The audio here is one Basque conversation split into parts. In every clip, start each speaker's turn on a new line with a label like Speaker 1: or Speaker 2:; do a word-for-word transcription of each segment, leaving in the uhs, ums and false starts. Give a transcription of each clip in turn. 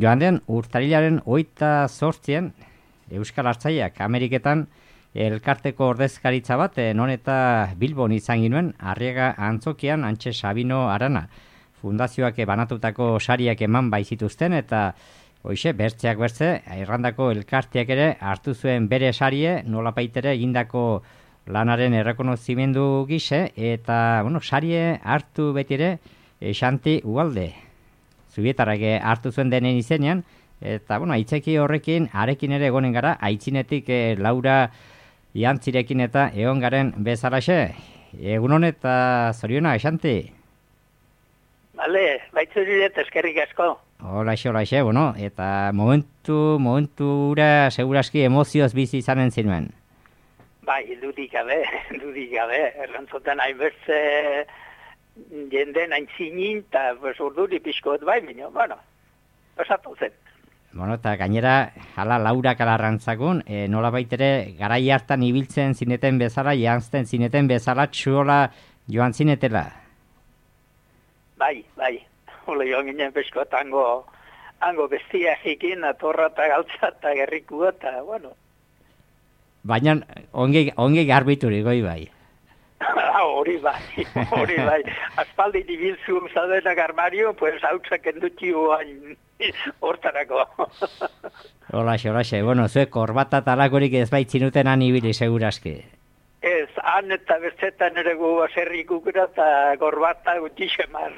Speaker 1: joan den urtarilaren hogeita zortzien Euskal Artzaiak Ameriketan elkarteko ordezkaritza bat non eta Bilbon izan ginuen Arriaga Antzokian Antxe Sabino Arana fundazioak banatutako sariak eman baizituzten eta hoixe bertzeak bertze Irlandako elkarteak ere hartu zuen bere sarie nolapaitere egindako lanaren errekonozimendu gise eta bueno, sarie hartu beti ere e, Xanti Ugalde Zubietarrak hartu zuen denen izenean eta bueno, aitzeki horrekin arekin ere egonen gara aitzinetik e, Laura Jantzirekin eta egon garen bezalaxe. Egunon eta zoriona, Xanti?
Speaker 2: Bale, baitzuriret eskerrik asko.
Speaker 1: Holaxe, holaxe, bueno, eta momentu, momentura segurazki emozioz bizi izanen zinuen.
Speaker 2: Bai, dudik gabe, dudik gabe, errantzoten hainbertze jenden aintzinin, eta pues, urduri pixkot bai, bino, bueno, pasatu zen.
Speaker 1: Bueno, eta gainera, hala Laura kalarrantzakun, e, nola baitere, garai hartan ibiltzen zineten bezala, jantzten zineten bezala, txuola joan zinetela.
Speaker 2: Bai, bai, hola joan ginen pesko tango, hango bestia jikin, atorra eta galtza eta gerrikua, eta, bueno.
Speaker 1: Baina, ongi, ongi garbituri, goi bai.
Speaker 2: Hori bai, hori bai. Aspaldi dibilzu zadenak armario, pues hautsak endutxio hain hortarako.
Speaker 1: Holaxe, holaxe. Bueno, zuek korbata talakorik ez baitzinuten han ibili, seguraski.
Speaker 2: Ez, han eta bertzetan ere gu aserrik ukura eta korbata gutxixemar.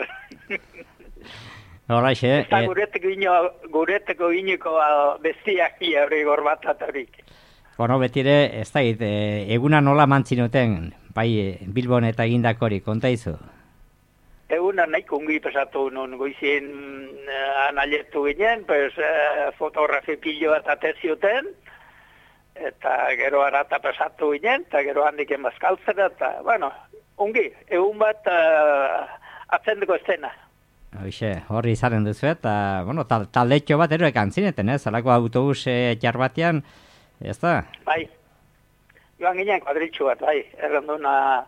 Speaker 1: Holaxe.
Speaker 2: Eta gureteko ino, gureteko iniko bestiak ia hori korbata horik.
Speaker 1: Bueno, betire, ez da, e, eguna nola mantzinuten, bai Bilbon eta egindakori, konta izu?
Speaker 2: Eguna nahiko ungi pasatu nun, goizien uh, analietu ginen, pues, uh, fotografi pilo bat atezioten, eta gero arata pasatu ginen, eta gero handik emazkaltzera, eta, bueno, ungi, egun bat uh, atzendeko estena.
Speaker 1: Hoxe, horri izaren duzu, eta, bueno, tal, taldetxo bat eroek antzineten, ez? Alako autobus e, jarbatean, ez da?
Speaker 2: Bai, joan ginen kuadritxu bat, bai, erranduna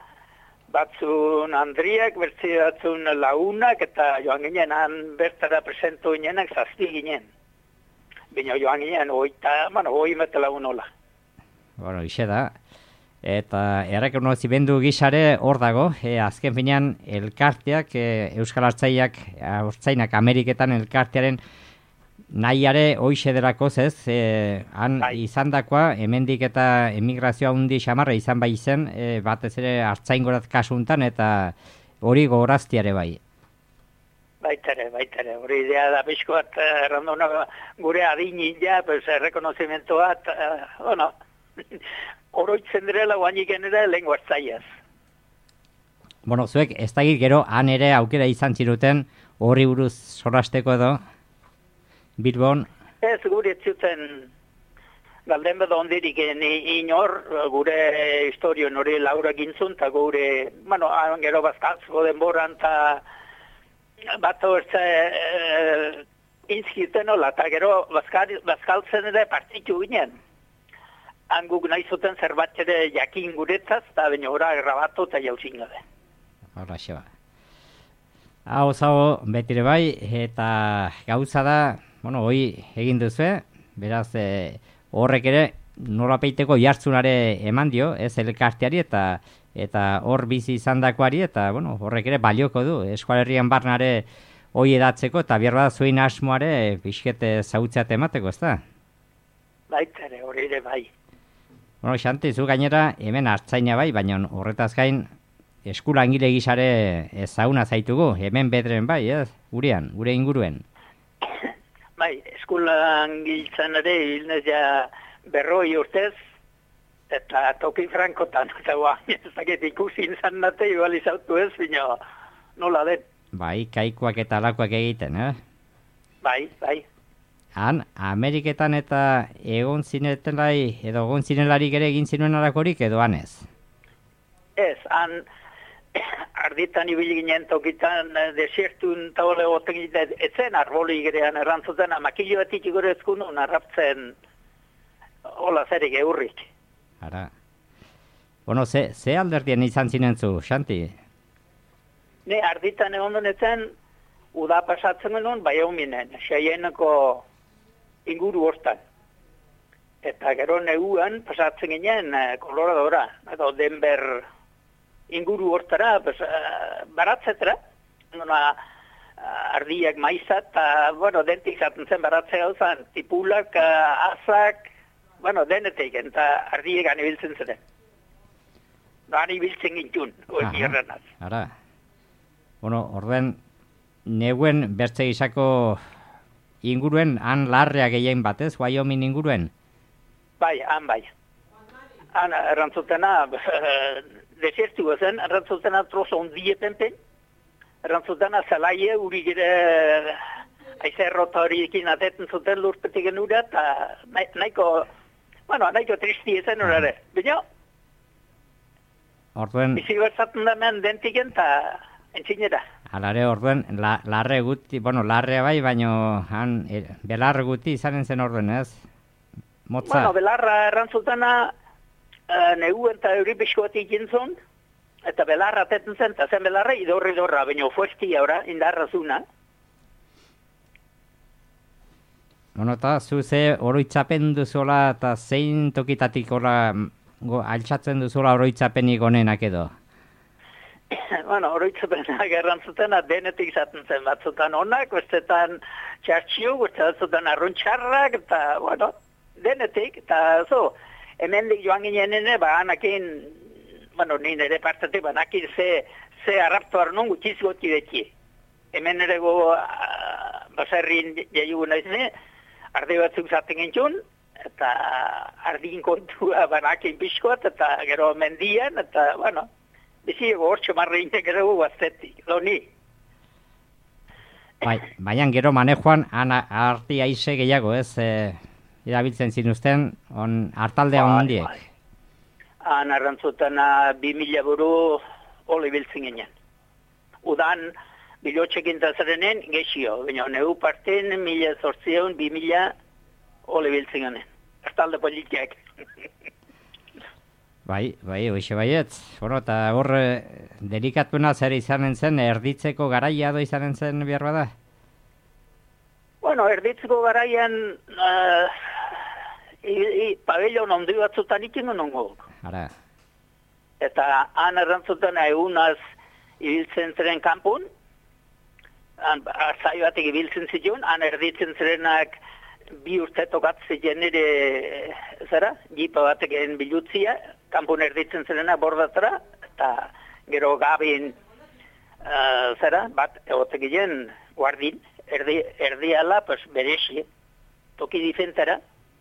Speaker 2: batzun Andriak, bertzi batzun Launak, eta joan ginen han bertara presentu ginenak zazti ginen. Bino joan ginen, oita, bueno, oi mete lagunola.
Speaker 1: Bueno, ixe da. Eta errekonozimendu gizare hor dago, e, azken finean elkarteak, e, Euskal Artzaiak, Artzainak Ameriketan elkartearen nahiare hoixe delako ez, e, han bai. Izandakoa, hemendik eta emigrazioa hundi xamarra izan bai zen, e, batez ere hartzaingorat kasuntan, eta hori gogoraztiare bai.
Speaker 2: Baitere, baitere, hori idea da bizko bat, erranduna gure adinin ja, pues, errekonozimentu bat, uh, bueno, oroitzen direla guanik genera lengua hartzaiaz.
Speaker 1: Bueno, zuek, ez da gero, han ere aukera izan ziruten, horri buruz sorasteko edo, Bilbon?
Speaker 2: Ez, gure zuten galden bedo ondirik inor, gure historion hori Laura gintzun, eta gure, bueno, gero bazkaltzko denboran, eta bat hortza e, inzkiten hola, eta gero bazkaltzen ere partitu ginen. Hanguk nahi zuten zerbat ere jakin guretzaz, eta baina ora grabatu eta jauzin gabe.
Speaker 1: Horra xeba. Hau, zau, betire bai, eta gauza da, bueno, hoi egin duzu, beraz, e, horrek ere nolapeiteko jartzunare eman dio, ez elkarteari eta eta hor bizi izandakoari eta, bueno, horrek ere balioko du, eskualerrian barnare hoi edatzeko eta bierba da zuen asmoare pixkete zautzeat emateko, ez da?
Speaker 2: Baitere, hori ere bai.
Speaker 1: Bueno, Xanti, zu gainera hemen hartzaina bai, baina horretaz gain eskulangile gizare ezaguna zaitugu, hemen bedren bai, ez? Gurean, gure inguruen.
Speaker 2: Bai, eskulan giltzen ere, hilnez ja berroi urtez, eta toki frankotan, eta guan, ez dakit ikusi izan nate, igual izautu ez, bino nola den.
Speaker 1: Bai, kaikoak eta alakoak egiten, eh?
Speaker 2: Bai, bai.
Speaker 1: Han, Ameriketan eta egon zinetelai, edo egon zinelarik ere egin zinuen alakorik, edo han ez?
Speaker 2: Ez, han arditan ibili ginen tokitan desiertun eta hole goten ginen, etzen arboli gerean errantzuten, amakillo batik igorezkun un arraptzen hola zerik eurrik.
Speaker 1: Ara. Bueno, ze, ze alderdien izan zinentzu, Xanti?
Speaker 2: Ne, arditan egon denetzen uda pasatzen genuen, bai hau minen, seieneko inguru hortan. Eta gero neguan pasatzen ginen eh, Coloradora, edo Denver inguru hortara, pues, uh, baratzetara, nona, uh, ardiak maizat, eta, bueno, dentik zaten zen baratzea gauzan, tipulak, uh, azak, bueno, denetik, eta ardiak anibiltzen ziren. No, anibiltzen gintun, hori errenaz.
Speaker 1: Ara, bueno, orden, neguen bertze izako inguruen, han larrea gehien batez, Wyoming inguruen?
Speaker 2: Bai, han bai. Han errantzutena, desiertu zen, errantzutena trozo ondie penpen, errantzutena zalaie, uri gire aizerrota horiekin atetzen zuten lurpetik genura, eta nahiko, bueno, nahiko tristi zen horare. Baina,
Speaker 1: orduen...
Speaker 2: bizi bertzaten da men dentiken, eta entzinera.
Speaker 1: Alare, orduen, la, larre guti, bueno, larre bai, baino, han, e, belarre guti izanen zen orduen, ez? Motza?
Speaker 2: Bueno, belarra errantzutena, uh, neguen eta euripiskoatik gintzon, eta belarra atetzen zen, eta zen belarra idorri idorra, baina fuesti aurra, indarra zuna.
Speaker 1: Bueno, eta zu ze oroitzapen duzola, eta zein tokitatik ora, go, altxatzen duzola oroitzapenik onenak edo?
Speaker 2: Bueno, oroitzapenak errantzutena denetik zaten zen, batzutan onak, bestetan txartxio, batzutan arruntxarrak, eta, bueno, denetik, eta zo, hemendik joan ginenene, ba, anakin, bueno, ni nire partetik, ba, anakin ze, ze arraptu arnun gutxiz goti beti. Hemen ere go, uh, baserrin jaiugu naizne, ardi batzuk zaten gintxun, eta ardin kontua banakin pixkoat, eta gero mendian, eta, bueno, bizi ego hortxo marreine gero guaztetik, lo ni.
Speaker 1: Bai, baina gero manejoan, arti aize gehiago, ez, e... Irabiltzen zinuzten, on hartaldea bai, ondiek.
Speaker 2: Bai. Han arrantzutena bi mila buru oli biltzen ginen. Udan bilotxekin tazarenen gexio, baina neu parten mila zortzion, bi mila oli biltzen ginen. Hartalde politiak.
Speaker 1: Bai, bai, hoxe baiet. Bueno, eta hor delikatuna zer izanen zen, erditzeko garaia do izanen zen behar bada?
Speaker 2: Bueno, erditzeko garaian... Uh, pabellon ondi batzutan ikin nongo.
Speaker 1: Ara.
Speaker 2: Eta han errantzuten egunaz ibiltzen ziren kanpun, arzai batek ibiltzen zituen, han erditzen zirenak bi urte tokatzen nire, zera, jipa batek egin bilutzia, kanpun erditzen zirenak bordatara, eta gero gabin, uh, zera, bat egotek egin guardin, erdi, erdiala, pues, berexi, toki difentara.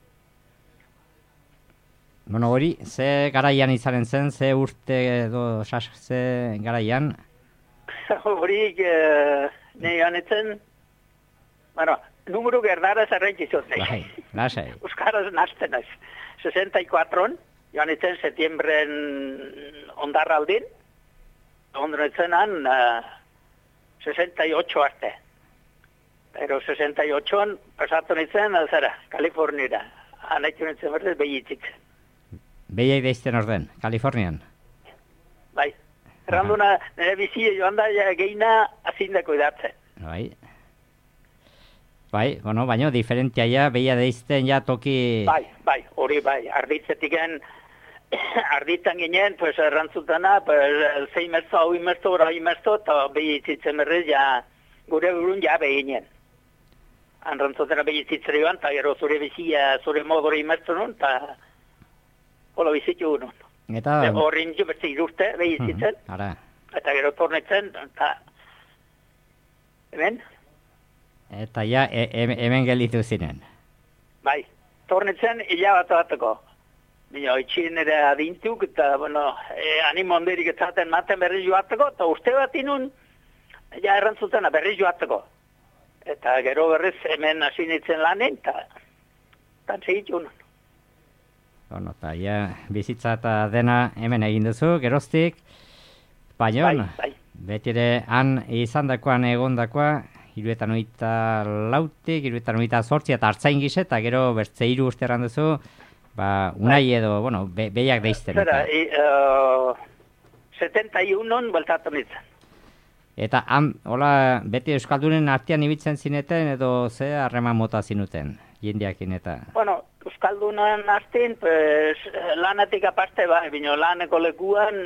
Speaker 1: Bueno, hori, ze garaian izanen zen, ze urte edo sas, ze garaian?
Speaker 2: Hori, eh, nahi honetzen, bueno, numero gerdara zarrentzizotek.
Speaker 1: Bai, lasai.
Speaker 2: Euskaraz nazten ez. sesenta y cuatro, joan etzen setiembren ondarraldin, ondarraldin han uh, sesenta y ocho arte. Pero sesenta y ocho pasatu nintzen, zara, Kalifornira. Anaitu nintzen berdez behitzik.
Speaker 1: Behiai deizten orden, Kalifornian.
Speaker 2: Bai, erranduna nire bizia joan da geina azindako idatzen.
Speaker 1: Bai. Bai, bueno, baina diferentia ja, behia deizten ja toki...
Speaker 2: Bai, bai, hori bai, arditzetiken, arditan ginen, pues errantzutana, pues zein merzo, hau imerzo, hori imerzo, eta behitzitzen berrez, ja, gure burun ja behinen. Arrantzutena behitzitzen joan, eta gero zure bizia, zure modore imerzo nun, eta... Holo bizitu nun.
Speaker 1: Eta...
Speaker 2: Horrin jo bertze irurte, behizitzen.
Speaker 1: Uh, ara.
Speaker 2: Eta gero tornetzen, eta... Hemen?
Speaker 1: Eta ja, e e hemen gelditu zinen.
Speaker 2: Bai, tornetzen ila bat batako. Bino, itxin ere adintuk, eta, bueno, e, animo onderik etzaten maten berriz joateko, eta uste bat inun, ja errantzutena berriz joateko. Eta gero berriz hemen hasi nintzen lanen, eta... Tan segitu nun.
Speaker 1: Bueno, eta ja, bizitza eta dena hemen egin duzu, geroztik, baina,
Speaker 2: bai, bai.
Speaker 1: betire han izan dakoan egondakoa, hiruetan oita lautik, hiruetan oita zortzi eta hartzain gise, eta gero bertze hiru uste erran duzu, ba, unai edo, bueno, be, behiak deizten.
Speaker 2: Zera, uh, setenta y unon bueltatu nintzen.
Speaker 1: Eta han, hola, beti euskaldunen artean ibiltzen zineten edo ze harreman mota zinuten, jendeakin eta...
Speaker 2: Bueno, euskaldunen artean, pues, lanatik aparte, bai, bino laneko lekuan,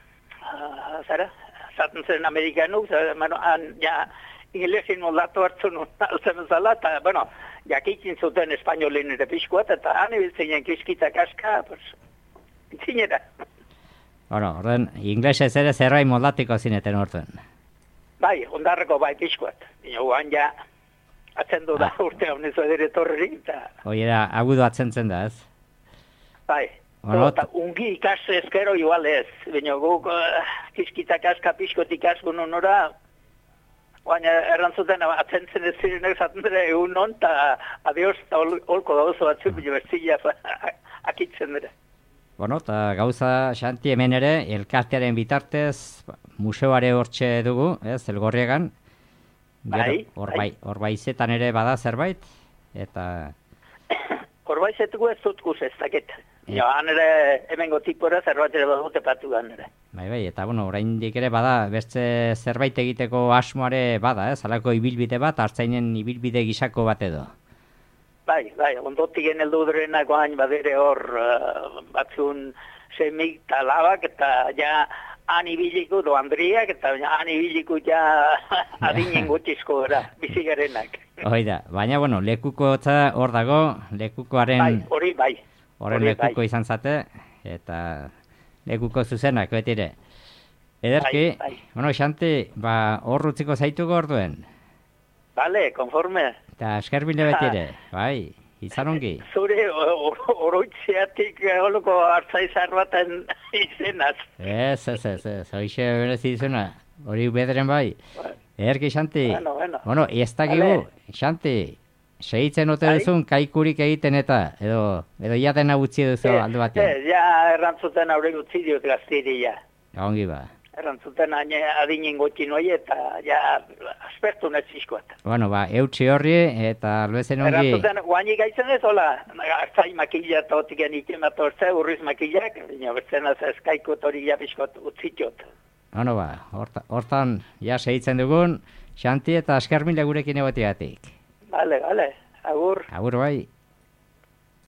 Speaker 2: uh, zara, zaten zen amerikanuk, bueno, han, ja, inglesin moldatu hartzen altzen zala, eta, bueno, jakitzen zuten espainolin ere pixkoat, eta han ibiltzen kiskita kaska, pues, zinera.
Speaker 1: Bueno, orden, inglesez ere zerbait moldatiko zineten orten.
Speaker 2: Bai, ondarreko bai pixkoat. Bino, guan ja, atzendu da ah. urte hau nizu edere torri, eta...
Speaker 1: Oiera, agudo atzentzen da, ez?
Speaker 2: Bai, bueno, eta ungi ikas ezkero igual ez. Bino, guk uh, kiskita kaska pixkot ikaskun honora, baina errantzuten atzentzen ez zirenek zaten dira egun non, eta adios, eta holko gauzo batzu, bino, berzila akitzen dira.
Speaker 1: Bueno, eta gauza, Xanti, hemen ere, elkartearen bitartez, museoare hortxe dugu, ez, Elgorriegan.
Speaker 2: Bai,
Speaker 1: bai. Horbaizetan ere bada zerbait, eta...
Speaker 2: Horbaizetuko ez dutkus ez dakit. Ja, han ere, hemengo tipora zerbait ere badute patu gan ere.
Speaker 1: Bai, bai, eta, bueno, oraindik ere bada, beste zerbait egiteko asmoare bada, ez, halako ibilbide bat, hartzainen ibilbide gisako bat edo.
Speaker 2: Bai, bai, ondotik heldu direnak hain badere hor uh, batzun semik eta labak, eta ja han ibiliko do Andriak, eta han ibiliko ja adinen gutxizko gara, bizigarenak.
Speaker 1: Hoi da, baina, bueno, lekuko hor dago, lekukoaren...
Speaker 2: Bai, hori bai.
Speaker 1: Horren lekuko bai. Izan zate, eta lekuko zuzenak, betire. Ederki, bai, bai. Bueno, Xanti, ba, hor rutziko zaituko orduen.
Speaker 2: Bale, konforme.
Speaker 1: Eta eskerbile betire, bai, izan ongi.
Speaker 2: Zure oroitzeatik holoko hartzaizar baten izenaz.
Speaker 1: Ez, ez, ez, ez, hoixe berezi izena, hori bederen bai. Ederki, Xanti.
Speaker 2: Bueno, bueno.
Speaker 1: Bueno, ez dakigu, Xanti, segitzen ote duzun kaikurik egiten eta, edo, edo ja dena utzi duzu aldo batean.
Speaker 2: Ez, ja errantzuten aurre utzi diot gaztiri, ja.
Speaker 1: Ongi ba.
Speaker 2: Errantzuten adinen gotxi noi eta ja aspertu netzizkoat.
Speaker 1: Bueno, ba, eutxi horri eta albezen ongi...
Speaker 2: Errantzuten guaini gaitzen ez, hola, hartzai makila eta otiken ikematortze, urriz makilak, bina bertzen az eskaiko tori jabiskot utzitxot.
Speaker 1: Bueno, ba, hortan ja segitzen dugun, Xanti eta askermile gurekin egotigatik.
Speaker 2: Bale, bale, agur.
Speaker 1: Agur bai.